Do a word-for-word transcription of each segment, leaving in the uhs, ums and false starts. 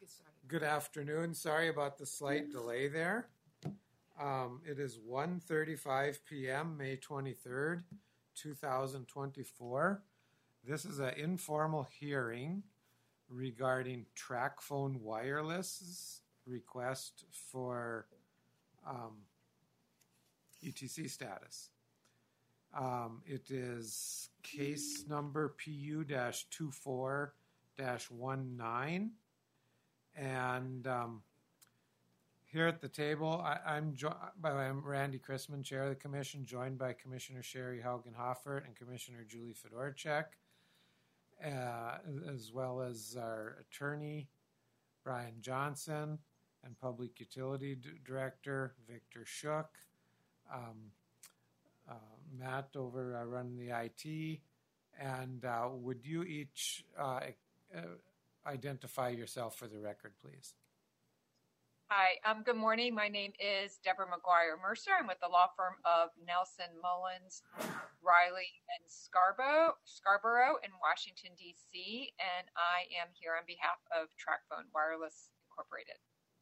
get started. Good afternoon. Sorry about the slight delay there. Um, it is one thirty-five p.m., May twenty-third, two thousand twenty-four. This is an informal hearing regarding TracFone Wireless's request for um, E T C status. Um, it is case number P U twenty-four dash nineteen. And um, here at the table, I, I'm, jo- I'm Randy Chrisman, Chair of the Commission, joined by Commissioner Sherry Haugen-Hoffert and Commissioner Julie Fedorchak, uh, as well as our attorney, Brian Johnson, and Public Utility D- Director, Victor Shook, um, uh, Matt over uh, running the I T, and uh, would you each uh, uh, identify yourself for the record, please? Hi, um, good morning. My name is Deborah McGuire Mercer. I'm with the law firm of Nelson Mullins, Riley, and Scarborough, Scarborough in Washington, D C, and I am here on behalf of TracFone Wireless Incorporated.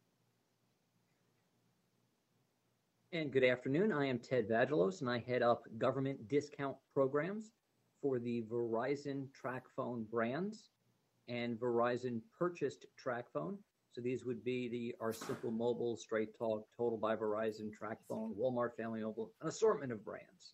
And good afternoon. I am Ted Vagelos, and I head up government discount programs for the Verizon TracFone brands and Verizon purchased TracFone. So these would be the our Simple Mobile, Straight Talk, Total by Verizon, TracFone, Walmart Family Mobile, an assortment of brands.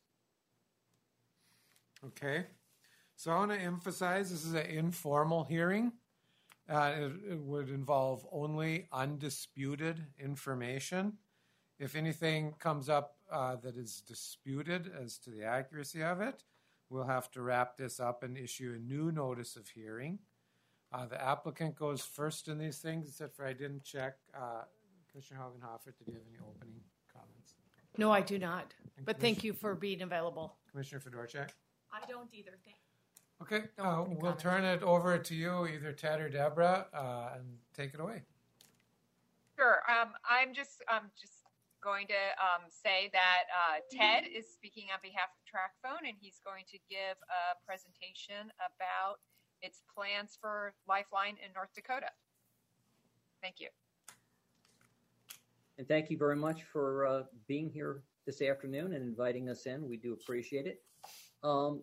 Okay. So I want to emphasize this is an informal hearing. Uh, it, it would involve only undisputed information. If anything comes up uh, that is disputed as to the accuracy of it, we'll have to wrap this up and issue a new notice of hearing. Uh, the applicant goes first in these things, except for I didn't check. Uh, Commissioner Haugen-Hoffert, did you have any opening comments? No, I do not. And But thank you for being available. Commissioner Fedorchak? I don't either. Thank Okay, No uh, opening we'll comments. turn it over to you, either Ted or Deborah, uh, and take it away. Sure. Um, I'm just um, just going to um, say that uh, Ted is speaking on behalf of TracFone, and he's going to give a presentation about its plans for Lifeline in North Dakota. Thank you. And thank you very much for uh, being here this afternoon and inviting us in. We do appreciate it. Um,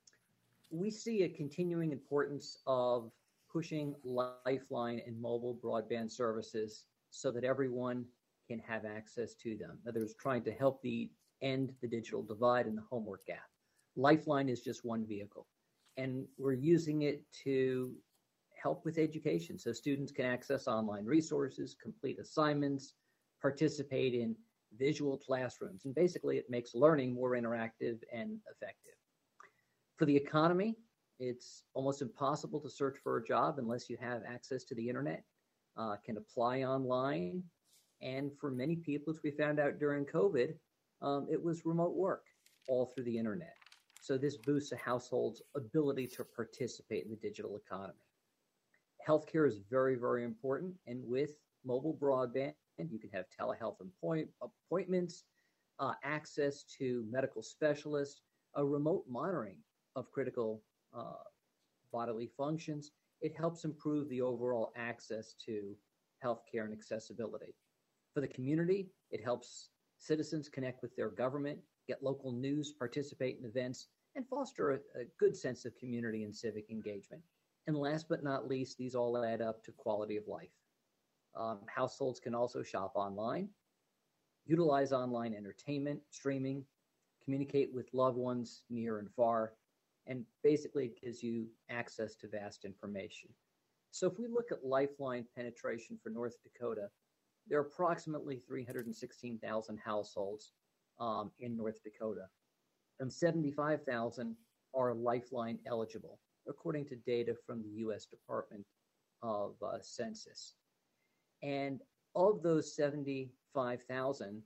we see a continuing importance of pushing Lifeline and mobile broadband services so that everyone can have access to them. In other words, trying to help the end the digital divide and the homework gap. Lifeline is just one vehicle, and we're using it to help with education so students can access online resources, complete assignments, participate in visual classrooms, and basically it makes learning more interactive and effective. For the economy, it's almost impossible to search for a job unless you have access to the internet, uh, can apply online, and for many people, as we found out during COVID, um, it was remote work all through the internet. So this boosts a household's ability to participate in the digital economy. Healthcare is very, very important. And with mobile broadband, you can have telehealth appoint- appointments, uh, access to medical specialists, a remote monitoring of critical uh, bodily functions. It helps improve the overall access to healthcare and accessibility. For the community, it helps citizens connect with their government, get local news, participate in events, and foster a, a good sense of community and civic engagement. And last but not least, these all add up to quality of life. Um, households can also shop online, utilize online entertainment, streaming, communicate with loved ones near and far, and basically it gives you access to vast information. So if we look at Lifeline penetration for North Dakota, there are approximately three hundred sixteen thousand households um, in North Dakota, and seventy-five thousand are Lifeline eligible, according to data from the U S Department of uh, Census. And of those seventy-five thousand,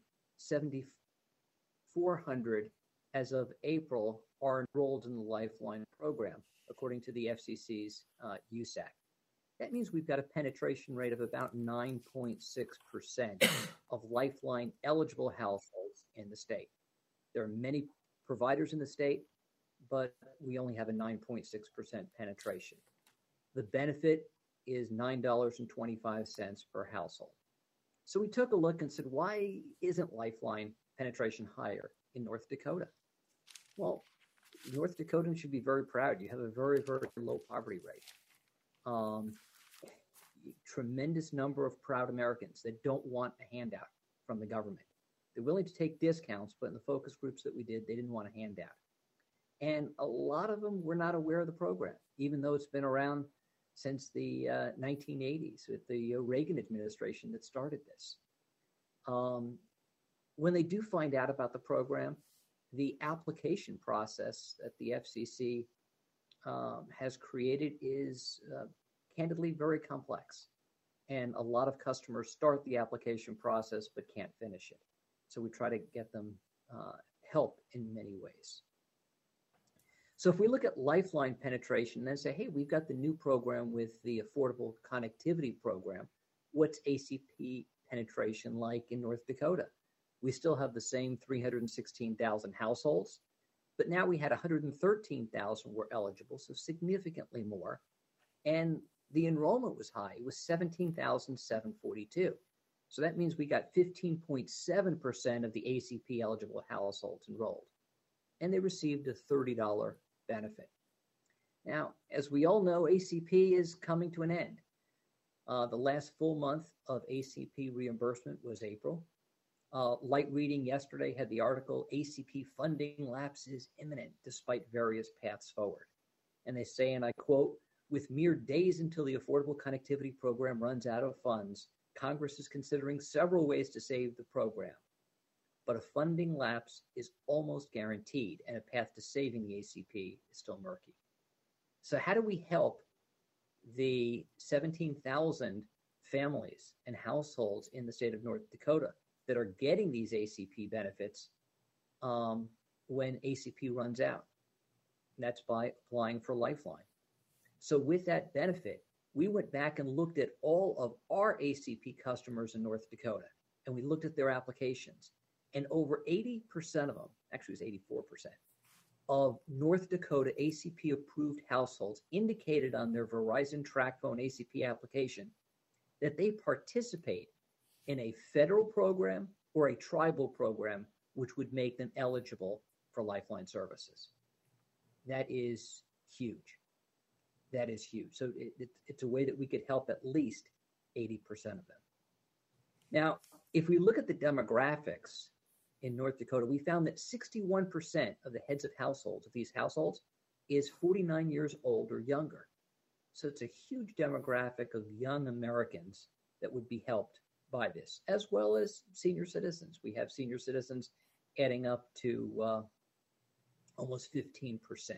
seventy-four hundred as of April are enrolled in the Lifeline program, according to the F C C's uh, U S A C. That means we've got a penetration rate of about nine point six percent of Lifeline eligible households in the state. There are many providers in the state, but we only have a nine point six percent penetration. The benefit is nine dollars and twenty-five cents per household. So we took a look and said, why isn't Lifeline penetration higher in North Dakota? Well, North Dakotans should be very proud. You have a very, very low poverty rate. Um, tremendous number of proud Americans that don't want a handout from the government. They're willing to take discounts, but in the focus groups that we did, they didn't want a handout. And a lot of them were not aware of the program, even though it's been around since the uh, nineteen eighties with the uh, Reagan administration that started this. Um, when they do find out about the program, the application process that the F C C um, has created is uh, candidly very complex. And a lot of customers start the application process but can't finish it. So we try to get them uh, help in many ways. So if we look at Lifeline penetration and say, hey, we've got the new program with the Affordable Connectivity Program, what's A C P penetration like in North Dakota? We still have the same three hundred sixteen thousand households, but now we had one hundred thirteen thousand were eligible, so significantly more. And the enrollment was high. It was seventeen thousand seven hundred forty-two. So that means we got fifteen point seven percent of the A C P eligible households enrolled, and they received a thirty dollars benefit. Now, as we all know, A C P is coming to an end. Uh, the last full month of A C P reimbursement was April. Uh, Light Reading yesterday had the article, A C P funding lapse is imminent despite various paths forward. And they say, and I quote, with mere days until the Affordable Connectivity Program runs out of funds, Congress is considering several ways to save the program. But a funding lapse is almost guaranteed, and a path to saving the A C P is still murky. So how do we help the seventeen thousand families and households in the state of North Dakota that are getting these A C P benefits um, when A C P runs out? And that's by applying for Lifeline. So with that benefit, we went back and looked at all of our A C P customers in North Dakota, and we looked at their applications. And over eighty percent of them, actually it was eighty-four percent, of North Dakota A C P approved households indicated on their Verizon TracFone A C P application that they participate in a federal program or a tribal program which would make them eligible for Lifeline services. That is huge. That is huge. So it, it, it's a way that we could help at least eighty percent of them. Now, if we look at the demographics in North Dakota, we found that sixty-one percent of the heads of households, of these households, is forty-nine years old or younger. So it's a huge demographic of young Americans that would be helped by this, as well as senior citizens. We have senior citizens adding up to uh, almost fifteen percent.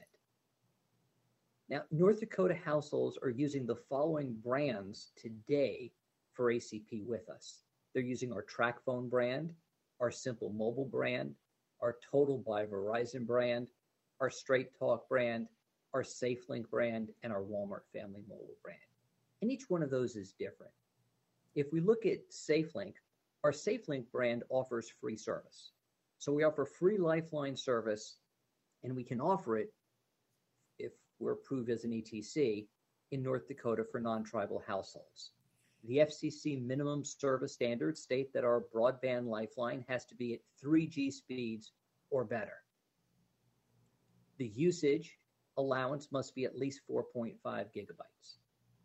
Now, North Dakota households are using the following brands today for A C P with us. They're using our TracFone brand, our Simple Mobile brand, our Total by Verizon brand, our Straight Talk brand, our SafeLink brand, and our Walmart Family Mobile brand. And each one of those is different. If we look at SafeLink, our SafeLink brand offers free service. So we offer free Lifeline service, and we can offer it if we're approved as an E T C in North Dakota for non-tribal households. The F C C minimum service standards state that our broadband Lifeline has to be at three G speeds or better. The usage allowance must be at least four point five gigabytes.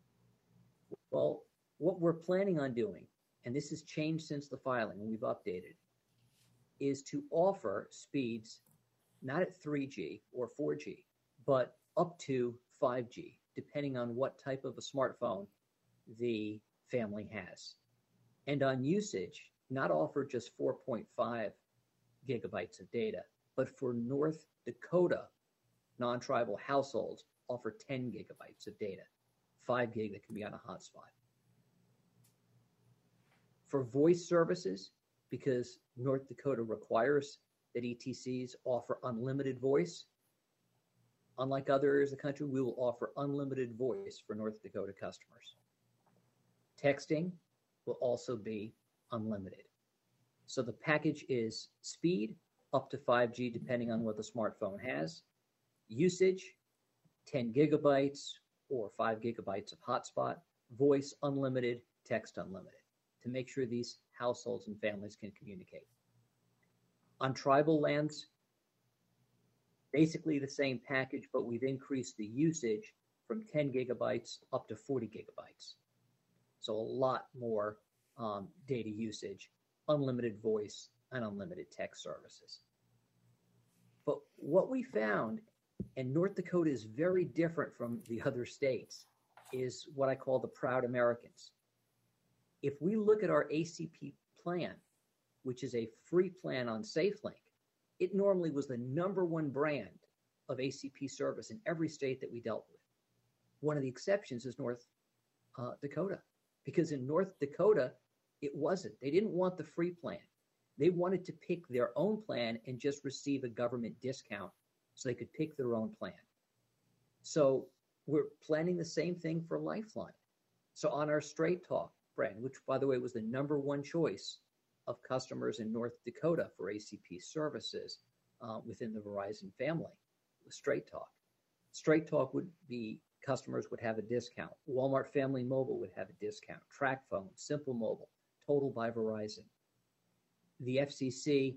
Well, what we're planning on doing, and this has changed since the filing, and we've updated, is to offer speeds not at three G or four G, but up to five G, depending on what type of a smartphone the family has. And on usage, not offer just four point five gigabytes of data, but for North Dakota non-tribal households, offer ten gigabytes of data, five gig that can be on a hotspot. For voice services, because North Dakota requires that E T Cs offer unlimited voice, unlike other areas of the country, we will offer unlimited voice for North Dakota customers. Texting will also be unlimited. So the package is speed up to five G, depending on what the smartphone has. Usage, ten gigabytes or five gigabytes of hotspot, voice unlimited, text unlimited, to make sure these households and families can communicate. On tribal lands, basically the same package, but we've increased the usage from ten gigabytes up to forty gigabytes. So a lot more um, data usage, unlimited voice, and unlimited text services. But what we found, and North Dakota is very different from the other states, is what I call the proud Americans. If we look at our A C P plan, which is a free plan on SafeLink, it normally was the number one brand of A C P service in every state that we dealt with. One of the exceptions is North uh, Dakota, because in North Dakota, it wasn't. They didn't want the free plan. They wanted to pick their own plan and just receive a government discount so they could pick their own plan. So we're planning the same thing for Lifeline. So on our Straight Talk brand, which by the way was the number one choice of customers in North Dakota for A C P services uh, within the Verizon family, was Straight Talk. Straight Talk would be, customers would have a discount. Walmart Family Mobile would have a discount. TracFone, Simple Mobile, Total by Verizon. The F C C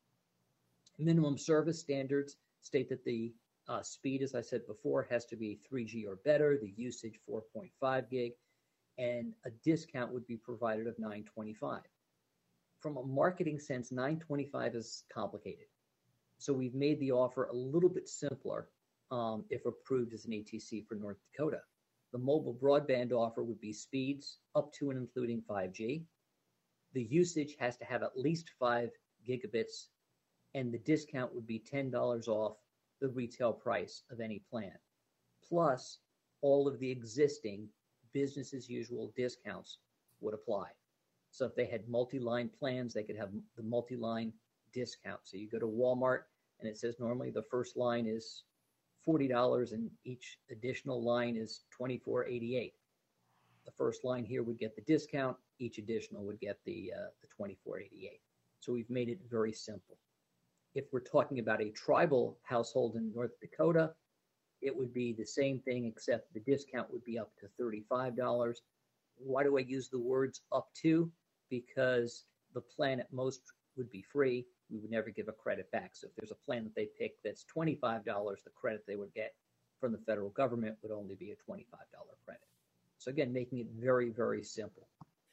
minimum service standards state that the uh, speed, as I said before, has to be three G or better, the usage four point five gig, and a discount would be provided of nine twenty-five. From a marketing sense, nine twenty-five is complicated. So we've made the offer a little bit simpler um, if approved as an A T C for North Dakota. The mobile broadband offer would be speeds up to and including five G. The usage has to have at least five gigabits, and the discount would be ten dollars off the retail price of any plan, plus all of the existing business as usual discounts would apply. So if they had multi-line plans, they could have the multi-line discount. So you go to Walmart and it says normally the first line is forty dollars and each additional line is twenty-four eighty-eight. The first line here would get the discount, each additional would get the uh, the twenty-four eighty-eight. So we've made it very simple. If we're talking about a tribal household in North Dakota, it would be the same thing, except the discount would be up to thirty-five dollars. Why do I use the words up to? Because the plan at most would be free. We would never give a credit back. So if there's a plan that they pick that's twenty-five dollars, the credit they would get from the federal government would only be a twenty-five dollars credit. So again, making it very, very simple.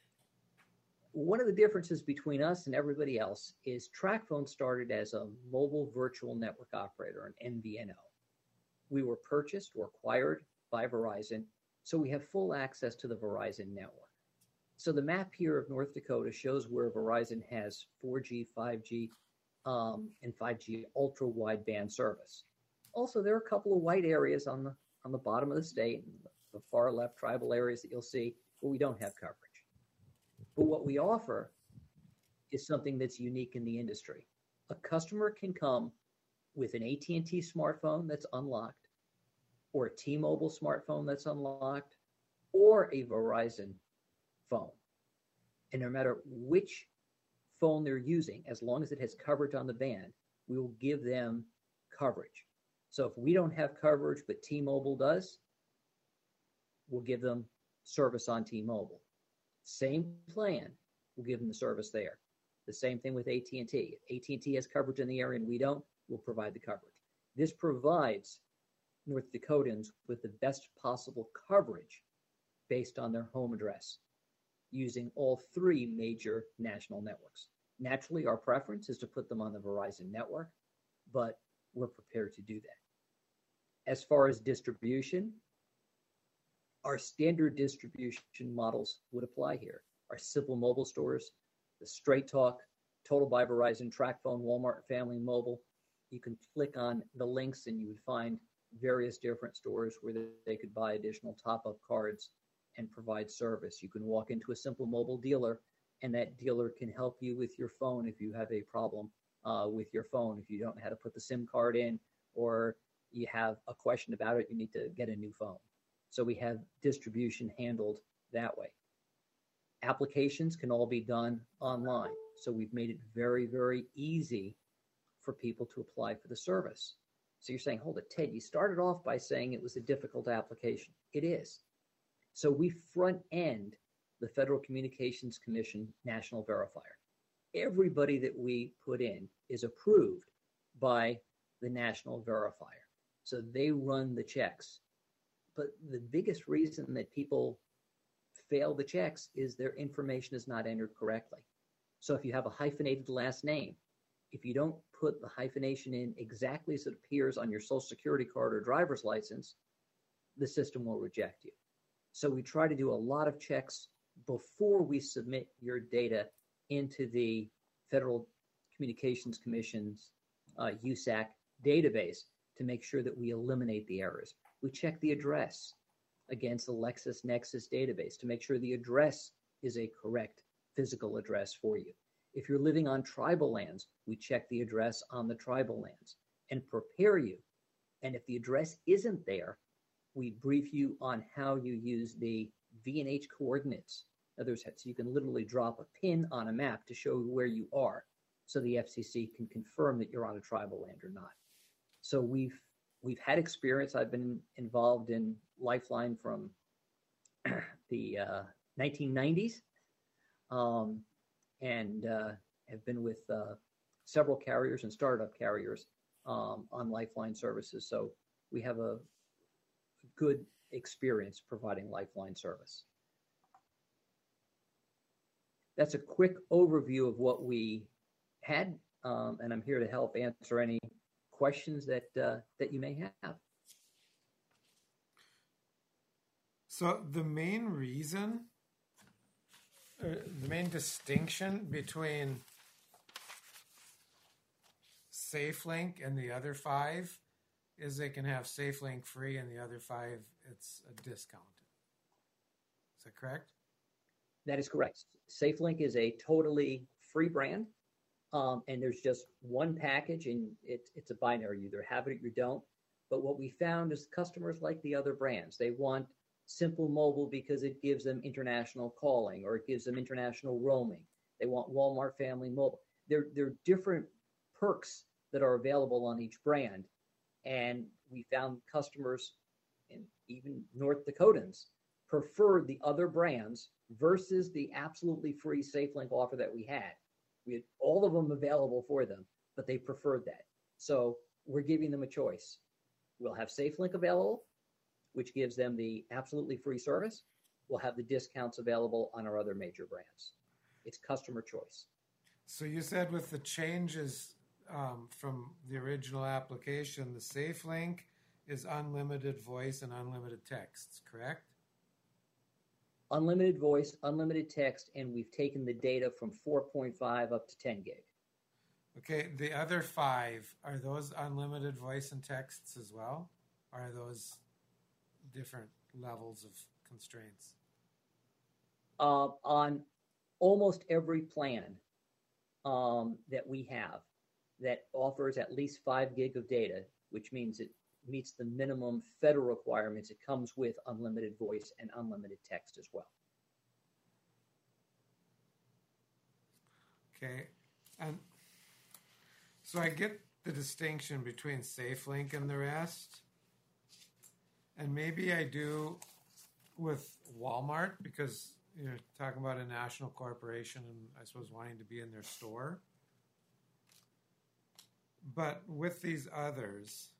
One of the differences between us and everybody else is TracFone started as a mobile virtual network operator, an M V N O. We were purchased or acquired by Verizon, so we have full access to the Verizon network. So the map here of North Dakota shows where Verizon has four G, five G, um, and five G ultra wideband service. Also, there are a couple of white areas on the on the bottom of the state, the far left tribal areas that you'll see where we don't have coverage. But what we offer is something that's unique in the industry. A customer can come with an A T and T smartphone that's unlocked, or a T-Mobile smartphone that's unlocked, or a Verizon phone. And no matter which phone they're using, as long as it has coverage on the band, we will give them coverage. So if we don't have coverage, but T-Mobile does, we'll give them service on T-Mobile. Same plan, we'll give them the service there. The same thing with A T and T. If A T and T has coverage in the area and we don't, we'll provide the coverage. This provides North Dakotans with the best possible coverage based on their home address, using all three major national networks. Naturally, our preference is to put them on the Verizon network, but we're prepared to do that. As far as distribution, our standard distribution models would apply here. Our Simple Mobile stores, the Straight Talk, Total by Verizon, TracFone, Walmart Family Mobile. You can click on the links and you would find various different stores where they could buy additional top-up cards and provide service. You can walk into a Simple Mobile dealer and that dealer can help you with your phone if you have a problem uh, with your phone. If you don't know how to put the SIM card in, or you have a question about it, you need to get a new phone. So we have distribution handled that way. Applications can all be done online. So we've made it very, very easy for people to apply for the service. So you're saying, hold it, Ted, you started off by saying it was a difficult application. It is. So we front end the Federal Communications Commission National Verifier. Everybody that we put in is approved by the National Verifier. So they run the checks. But the biggest reason that people fail the checks is their information is not entered correctly. So if you have a hyphenated last name, if you don't put the hyphenation in exactly as it appears on your Social Security card or driver's license, the system will reject you. So we try to do a lot of checks before we submit your data into the Federal Communications Commission's uh, U S A C database to make sure that we eliminate the errors. We check the address against the LexisNexis database to make sure the address is a correct physical address for you. If you're living on tribal lands, we check the address on the tribal lands and prepare you. And if the address isn't there, we brief you on how you use the V and H coordinates. In other words, so you can literally drop a pin on a map to show where you are so the F C C can confirm that you're on a tribal land or not. So we've we've had experience. I've been involved in Lifeline from the uh, nineteen nineties um, and uh, have been with uh, several carriers and startup carriers um, on Lifeline services. So we have a good experience providing Lifeline service. That's a quick overview of what we had, um, and I'm here to help answer any questions that uh, that you may have. So the main reason, uh, the main distinction between SafeLink and the other five is they can have SafeLink free, and the other five, it's a discounted. Is that correct? That is correct. SafeLink is a totally free brand, um, and there's just one package, and it, it's a binary. You either have it or you don't. But what we found is customers like the other brands. They want Simple Mobile because it gives them international calling or it gives them international roaming. They want Walmart Family Mobile. There, there are different perks that are available on each brand. And we found customers, and even North Dakotans, preferred the other brands versus the absolutely free SafeLink offer that we had. We had all of them available for them, but they preferred that. So we're giving them a choice. We'll have SafeLink available, which gives them the absolutely free service. We'll have the discounts available on our other major brands. It's customer choice. So you said with the changes um, from the original application, the SafeLink is unlimited voice and unlimited texts, correct? Unlimited voice, unlimited text, and we've taken the data from four point five up to ten gig. Okay, the other five, are those unlimited voice and texts as well? Or are those different levels of constraints? Uh, on almost every plan um, that we have that offers at least five gig of data, which means it meets the minimum federal requirements, it comes with unlimited voice and unlimited text as well. Okay, and so I get the distinction between SafeLink and the rest, and maybe I do with Walmart because you're talking about a national corporation and I suppose wanting to be in their store. But with these others,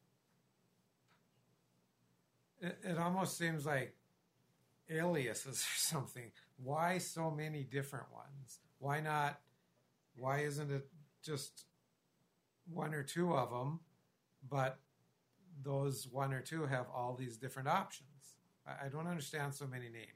it, it almost seems like aliases or something. Why so many different ones? Why not? Why isn't it just one or two of them, but those one or two have all these different options? I, I don't understand so many names.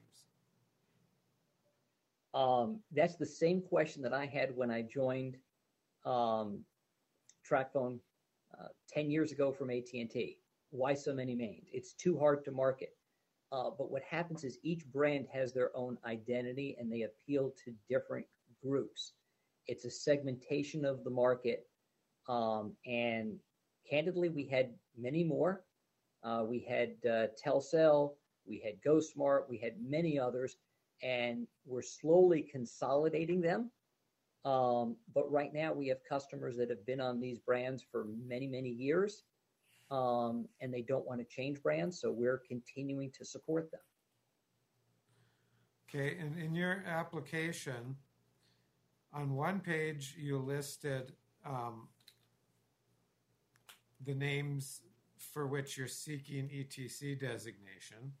Um, that's the same question that I had when I joined um, TracFone uh, ten years ago from A T and T. Why so many names? It's too hard to market. Uh, but what happens is each brand has their own identity and they appeal to different groups. It's a segmentation of the market. Um, and candidly, we had many more. Uh, we had uh, Telcel, we had GoSmart, we had many others, and we're slowly consolidating them. Um, but right now we have customers that have been on these brands for many, many years, um, and they don't want to change brands, so we're continuing to support them. Okay, and in your application, on one page you listed um, the names for which you're seeking E T C designation.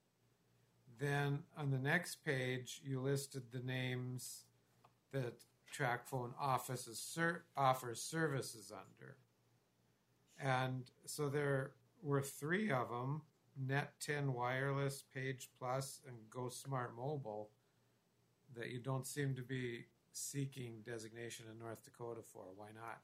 Then on the next page, you listed the names that TracFone offices ser- offers services under. And so there were three of them, Net ten Wireless, Page Plus, and Go Smart Mobile, that you don't seem to be seeking designation in North Dakota for. Why not?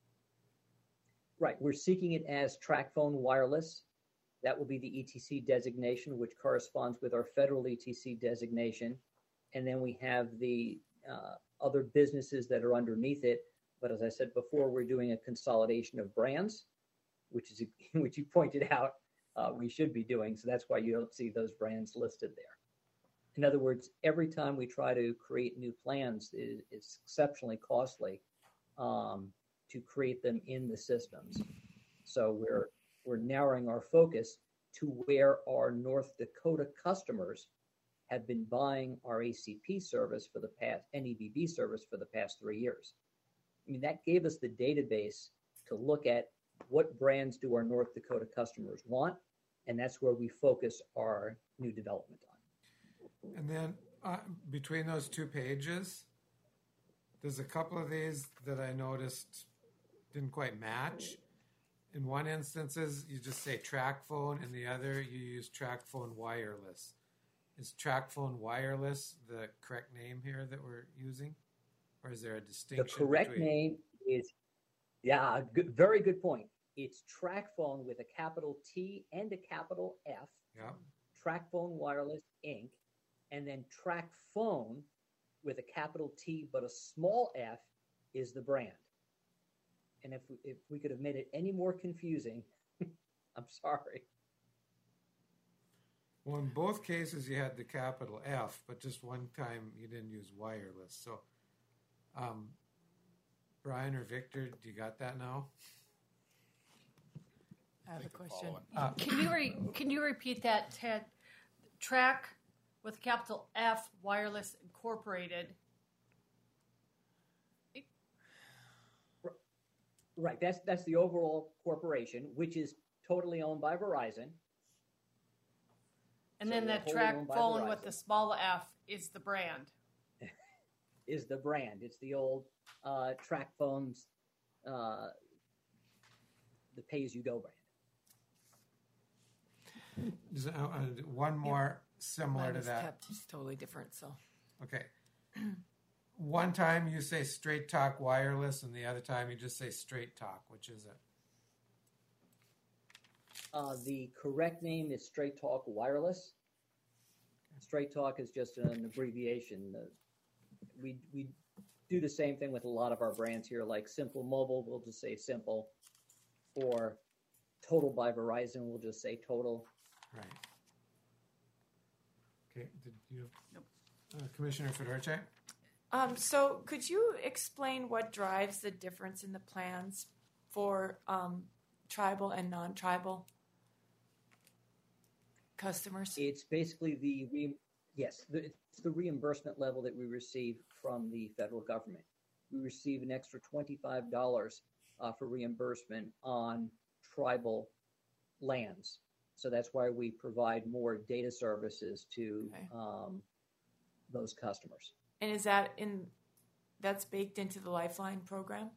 Right. We're seeking it as TracFone Wireless. That will be the E T C designation, which corresponds with our federal E T C designation. And then we have the uh, other businesses that are underneath it. But as I said before, we're doing a consolidation of brands, which is which you pointed out uh, we should be doing. So that's why you don't see those brands listed there. In other words, every time we try to create new plans, it, it's exceptionally costly um, to create them in the systems. So we're we're narrowing our focus to where our North Dakota customers have been buying our A C P service for the past, N E B B service for the past three years. I mean, that gave us the database to look at what brands do our North Dakota customers want, and that's where we focus our new development on. And then uh, between those two pages, there's a couple of these that I noticed didn't quite match. In one instances, you just say TracFone, and the other you use TracFone Wireless. Is TracFone Wireless the correct name here that we're using, or is there a distinction? The correct between... name is, yeah, good, very good point. It's TracFone with a capital T and a capital F. Yeah. TracFone Wireless Incorporated, and then TracFone with a capital T but a small f is the brand. And if we, if we could have made it any more confusing, I'm sorry. Well, in both cases, you had the capital F, but just one time you didn't use wireless. So, um, Brian or Victor, do you got that now? I have a question. Uh, Can you re- can you repeat that, Ted? Track with capital F, Wireless Incorporated. Right, that's that's the overall corporation, which is totally owned by Verizon. And So then we're that wholly track owned by phone with Verizon. the small f is the brand. Is the brand. It's the old uh, track phones, uh, the pay-as-you-go brand. Is- uh, uh, one more similar Mine to was that. kept just totally different. So Okay. One time you say Straight Talk Wireless, and the other time you just say Straight Talk. Which is it? Uh, the correct name is Straight Talk Wireless. Straight Talk is just an abbreviation. Uh, we we do the same thing with a lot of our brands here, like Simple Mobile, we'll just say Simple, or Total by Verizon, we'll just say Total. Right. Okay. Did you? Nope. Uh, Commissioner Fedorchak? Um, so could you explain what drives the difference in the plans for um, tribal and non-tribal customers? It's basically the re- yes, the, it's the reimbursement level that we receive from the federal government. We receive an extra twenty-five dollars uh, for reimbursement on tribal lands. So that's why we provide more data services to Okay. um, those customers. And is that in that's baked into the Lifeline program?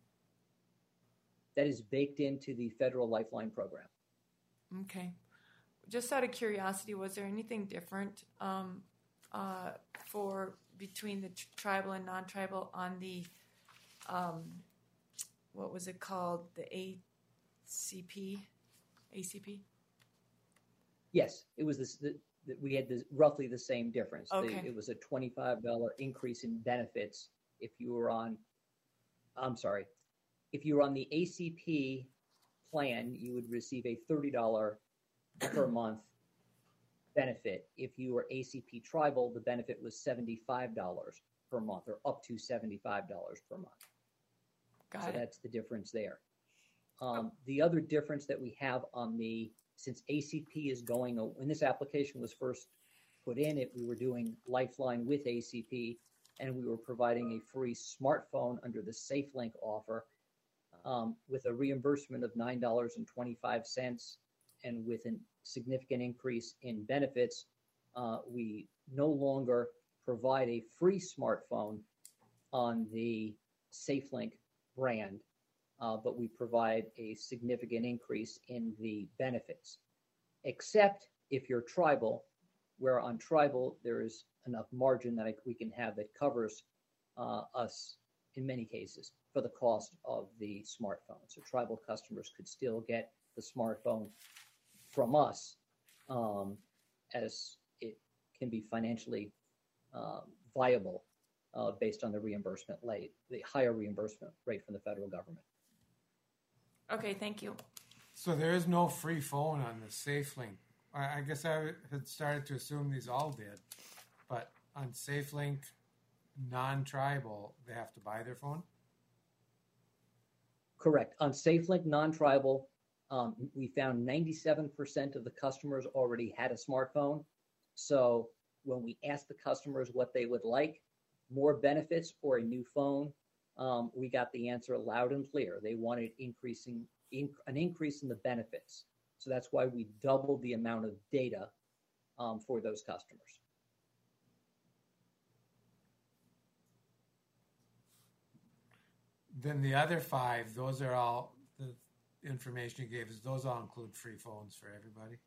That is baked into the federal Lifeline program. Okay. Just out of curiosity, was there anything different um, uh, for between the tr- tribal and non-tribal on the um, what was it called, the A C P? A C P? Yes, it was this. The, the, we had this, roughly the same difference. The- Okay. it was a twenty-five dollars increase in benefits if you were on. I'm sorry, if you were on the A C P plan, you would receive a thirty dollars per month benefit. If you were A C P tribal, the benefit was seventy-five dollars per month, or up to seventy-five dollars per month. Got so it. that's the difference there. Um, the other difference that we have on the, since A C P is going, when this application was first put in it, we were doing Lifeline with A C P, and we were providing a free smartphone under the SafeLink offer um, with a reimbursement of nine dollars and twenty-five cents, and with a significant increase in benefits. Uh, we no longer provide a free smartphone on the SafeLink brand, uh, but we provide a significant increase in the benefits, except if you're tribal, where on tribal there is enough margin that we can have that covers uh, us in many cases for the cost of the smartphone. So tribal customers could still get the smartphone from us um, as it can be financially um, viable uh, based on the reimbursement rate, the higher reimbursement rate from the federal government. Okay, thank you. So there is no free phone on the SafeLink. I I guess I had started to assume these all did, but on SafeLink non-tribal, they have to buy their phone? Correct. On SafeLink non-tribal, um, we found ninety-seven percent of the customers already had a smartphone. So when we asked the customers what they would like, more benefits or a new phone, um, we got the answer loud and clear. They wanted increasing in, an increase in the benefits. So that's why we doubled the amount of data um, for those customers. Then the other five, those are all, the information you gave us, those all include free phones for everybody?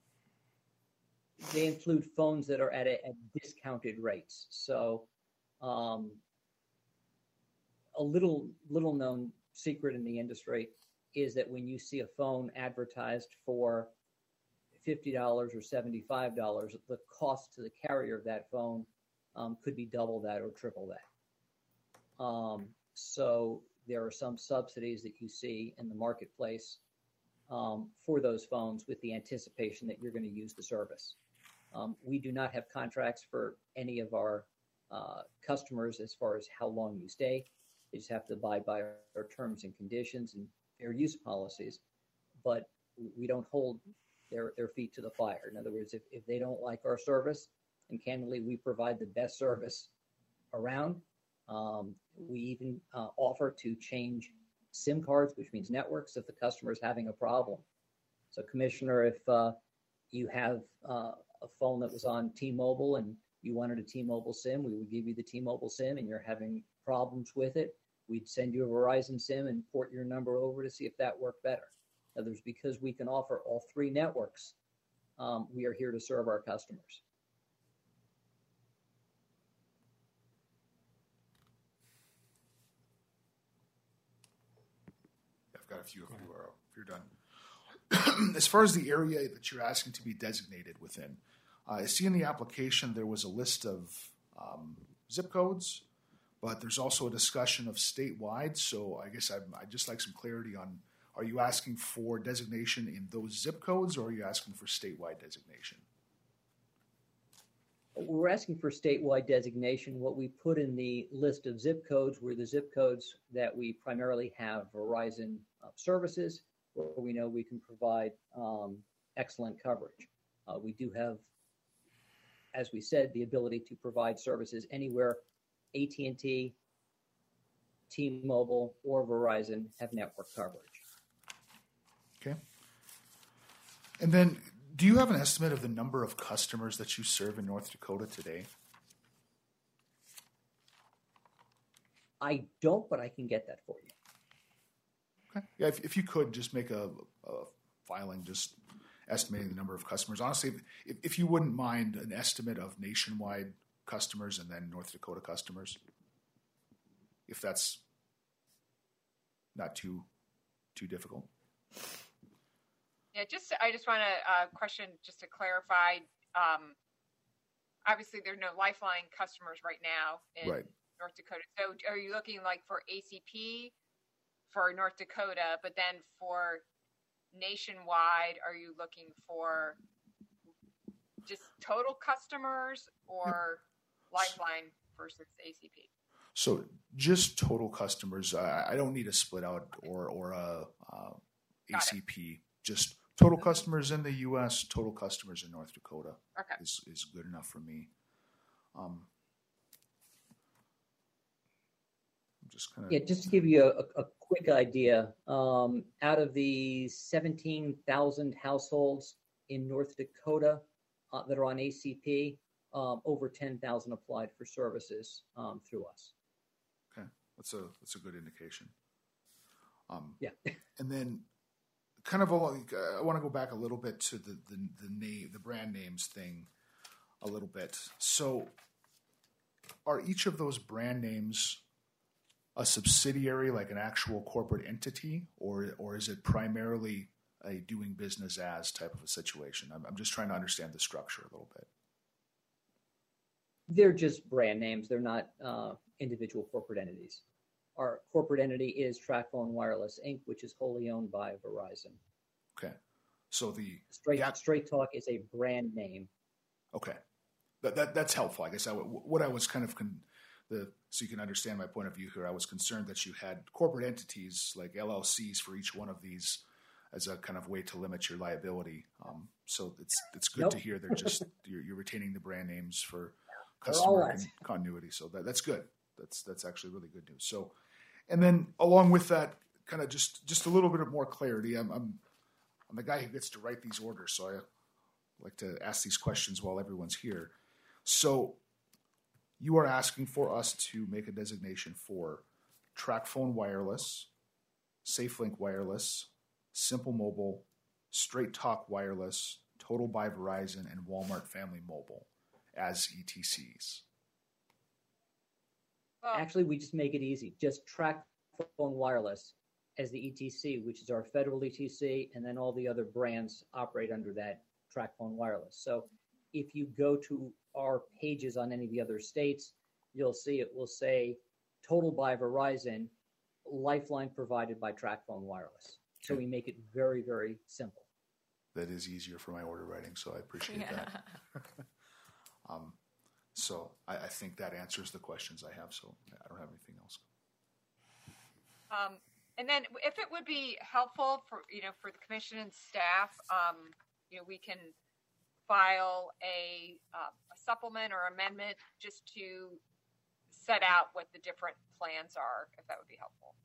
They include phones that are at, a, at discounted rates. So um, a little little known secret in the industry is that when you see a phone advertised for fifty dollars or seventy-five dollars, the cost to the carrier of that phone um, could be double that or triple that. Um, so there are some subsidies that you see in the marketplace um, for those phones with the anticipation that you're going to use the service. Um, we do not have contracts for any of our uh, customers as far as how long you stay. They just have to abide by our, our terms and conditions and fair use policies, but we don't hold their, their feet to the fire. In other words, if, if they don't like our service, and candidly, we provide the best service around. Um, we even uh, offer to change SIM cards, which means networks, if the customer is having a problem. So, Commissioner, if uh, you have uh, a phone that was on T-Mobile and you wanted a T-Mobile SIM, we would give you the T-Mobile SIM, and you're having problems with it, we'd send you a Verizon SIM and port your number over to see if that worked better. In other words, because we can offer all three networks, um, we are here to serve our customers. I've got a few if you are, if you're done. As far as the area that you're asking to be designated within, uh, I see in the application there was a list of um, zip codes, but there's also a discussion of statewide. So I guess I'd, I'd just like some clarity on, are you asking for designation in those zip codes, or are you asking for statewide designation? We're asking for statewide designation. What we put in the list of zip codes were the zip codes that we primarily have Verizon uh, services, where we know we can provide um, excellent coverage. Uh, we do have, as we said, the ability to provide services anywhere A T and T, T-Mobile, or Verizon have network coverage. Okay. And then, do you have an estimate of the number of customers that you serve in North Dakota today? I don't, but I can get that for you. Okay. Yeah, if, if you could just make a, a filing, just estimating the number of customers. Honestly, if, if you wouldn't mind an estimate of nationwide customers and then North Dakota customers, if that's not too too difficult. Yeah, just I just want to uh, question just to clarify. Um, obviously, there are no Lifeline customers right now in Right. North Dakota. So, are you looking like for A C P for North Dakota, but then for nationwide, are you looking for just total customers or Lifeline versus A C P? So just total customers. I, I don't need a split out or or a uh, A C P. Just Total customers in the U S, total customers in North Dakota Okay. is, is good enough for me. Um, I'm just kind of Yeah, just to give you a, a quick idea, um, out of the seventeen thousand households in North Dakota uh, that are on A C P, um, over ten thousand applied for services um, through us. okay. That's a that's a good indication. Um, Yeah. and then, kind of, along, I want to go back a little bit to the the the name, the brand names thing, a little bit. So, are each of those brand names a subsidiary, like an actual corporate entity, or or is it primarily a doing business as type of a situation? I'm, I'm just trying to understand the structure a little bit. They're just brand names. They're not uh, individual corporate entities. Our corporate entity is TracPhone Wireless Incorporated, which is wholly owned by Verizon. Okay, so the Straight yeah. Straight Talk is a brand name. Okay, that, that that's helpful. I guess I, what I was kind of con, the so you can understand my point of view here. I was concerned that you had corporate entities like L L Cs for each one of these as a kind of way to limit your liability. Um, so it's it's good Nope. to hear they're just you're, you're retaining the brand names for They're all customer us. con- continuity. So that, that's good. That's that's actually really good news. So, and then along with that, kind of just just a little bit of more clarity. I'm I'm I'm the guy who gets to write these orders, so I like to ask these questions while everyone's here. So, you are asking for us to make a designation for TracPhone Wireless, SafeLink Wireless, Simple Mobile, Straight Talk Wireless, Total by Verizon, and Walmart Family Mobile as E T Cs. Well, Actually, we just make it easy. Just TracPhone Wireless as the E T C, which is our federal E T C, and then all the other brands operate under that TracPhone Wireless. So if you go to our pages on any of the other states, you'll see it will say Total by Verizon, Lifeline provided by TracPhone Wireless. So we make it very, very simple. That is easier for my order writing, so I appreciate that. um, so I, I think that answers the questions I have, so I don't have anything else. Um, and then if it would be helpful for, you know, for the commission and staff, um, you know, we can file a, uh, a supplement or amendment just to set out what the different plans are, if that would be helpful.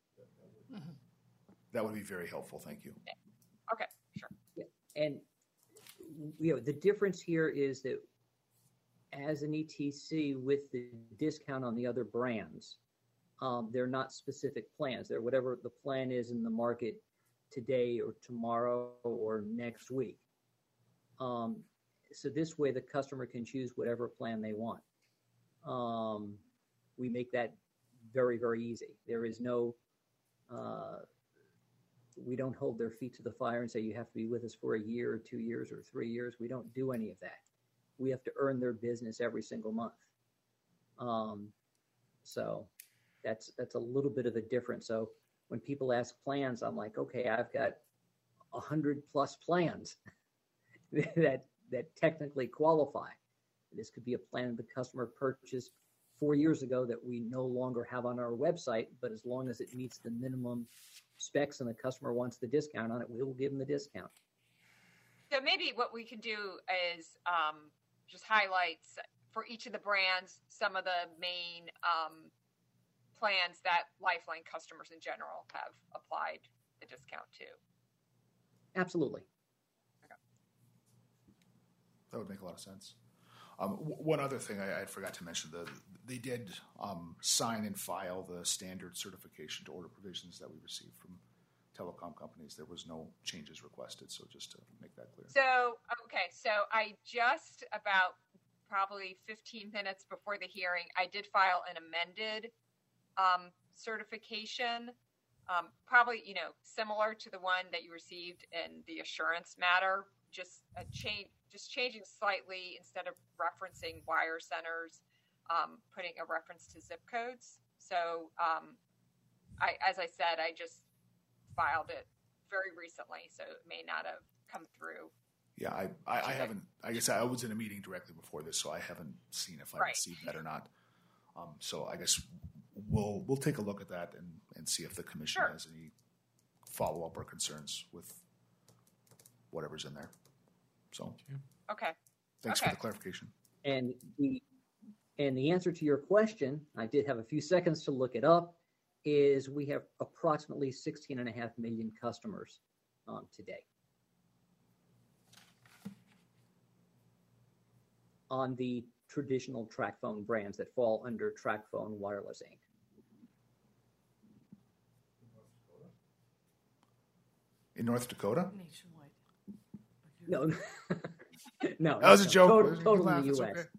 That would be very helpful. Thank you. Okay, sure. And you know, the difference here is that as an E T C with the discount on the other brands, um, they're not specific plans. They're whatever the plan is in the market today or tomorrow or next week. Um, so this way the customer can choose whatever plan they want. Um, we make that very, very easy. There is no, uh, we don't hold their feet to the fire and say you have to be with us for a year or two years or three years. We don't do any of that. We have to earn their business every single month. Um, so that's that's a little bit of a difference. So when people ask plans, I'm like, okay, I've got a hundred plus plans that that technically qualify. This could be a plan the customer purchased four years ago that we no longer have on our website, but as long as it meets the minimum specs and the customer wants the discount on it, we will give them the discount. So maybe what we can do is um, just highlight for each of the brands some of the main um, plans that Lifeline customers in general have applied the discount to. Absolutely. That would make a lot of sense. Um, w- one other thing I, I forgot to mention, the, they did um, sign and file the standard certification to order provisions that we received from telecom companies. There was no changes requested, so just to make that clear. So, okay, so I just about probably fifteen minutes before the hearing, I did file an amended um, certification, um, probably, you know, similar to the one that you received in the assurance matter, just a change, just changing slightly instead of referencing wire centers, um, putting a reference to zip codes. So, um, I, as I said, I just filed it very recently, so it may not have come through. Yeah, I, I, I haven't, I guess I was in a meeting directly before this, so I haven't seen if I Right. received that or not. Um, so I guess we'll we'll take a look at that and, and see if the commission Sure. has any follow-up or concerns with whatever's in there. So Okay. thanks Okay. for the clarification. And the and the answer to your question, I did have a few seconds to look it up, is we have approximately sixteen and a half million customers um, today. On the traditional TracFone brands that fall under TracFone Wireless Incorporated. In North Dakota? Nationwide. No, no, That was a no, joke. Total, You can total laugh, in the it's U S. okay.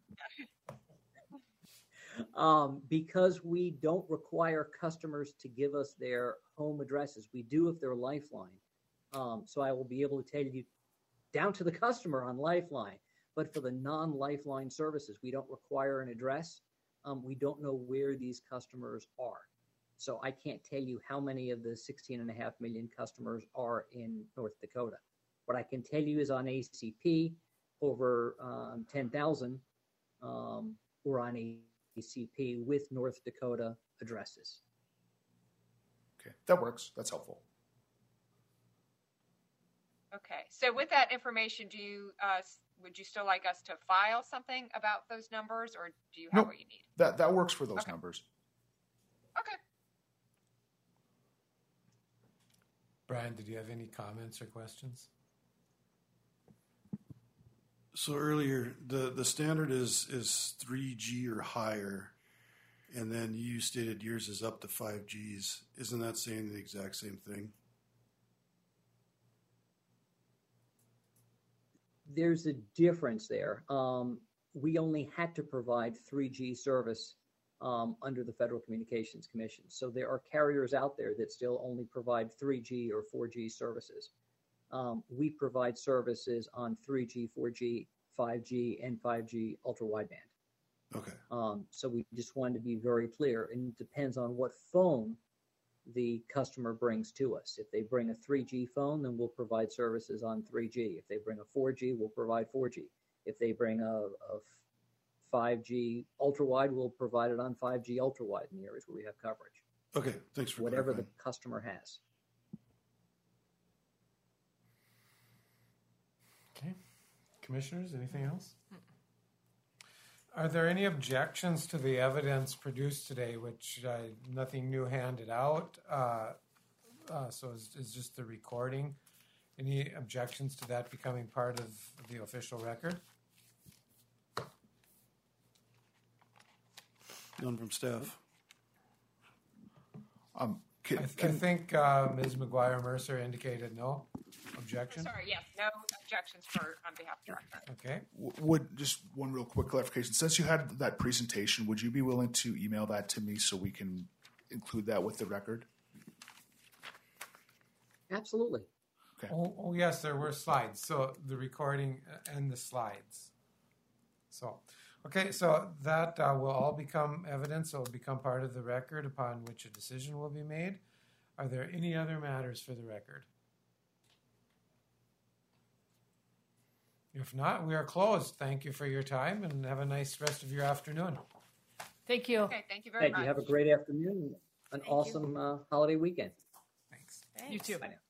Um, because we don't require customers to give us their home addresses. We do if they're Lifeline. Um, so I will be able to tell you down to the customer on Lifeline. But for the non-Lifeline services, we don't require an address. Um, we don't know where these customers are. So I can't tell you how many of the sixteen and a half million customers are in North Dakota. What I can tell you is on A C P, over um, ten thousand um, were on A C P with North Dakota addresses. Okay, that works. That's helpful. Okay. So with that information, do you uh, s- would you still like us to file something about those numbers, or do you have Nope. what you need? That that works for those Okay. numbers. Okay. Brian, did you have any comments or questions? So earlier, the, the standard is, is three G or higher, and then you stated yours is up to five Gs. Isn't that saying the exact same thing? There's a difference there. Um, we only had to provide three G service um, under the Federal Communications Commission. So there are carriers out there that still only provide three G or four G services. Um, we provide services on three G, four G, five G, and five G ultra wideband. Okay. Um, so we just wanted to be very clear, and it depends on what phone the customer brings to us. If they bring a three G phone, then we'll provide services on three G. If they bring a four G, we'll provide four G. If they bring a, a five G ultra wide, we'll provide it on five G ultra wide in the areas where we have coverage. Okay. Thanks for Whatever the clarifying. customer has. Okay. Commissioners, anything else? Are there any objections to the evidence produced today, which uh, nothing new handed out? Uh, uh, so it's, it's just the recording. Any objections to that becoming part of the official record? None from staff. Um, can, I, th- I can, think uh, Miz McGuire Mercer indicated no objection. Sorry. Yes. No objections for on behalf of the director. Okay. w- would just one real quick clarification. Since you had that presentation, would you be willing to email that to me so we can include that with the record? Absolutely. Okay. Oh, oh, yes, there were slides. So the recording and the slides. So, okay, so that uh, will all become evidence. It will become part of the record upon which a decision will be made. Are there any other matters for the record? If not, we are closed. Thank you for your time and have a nice rest of your afternoon. Thank you. Okay. Thank you very Thank much. you. Have a great afternoon and an Thank you. awesome uh, holiday weekend. Thanks. You too. Bye now.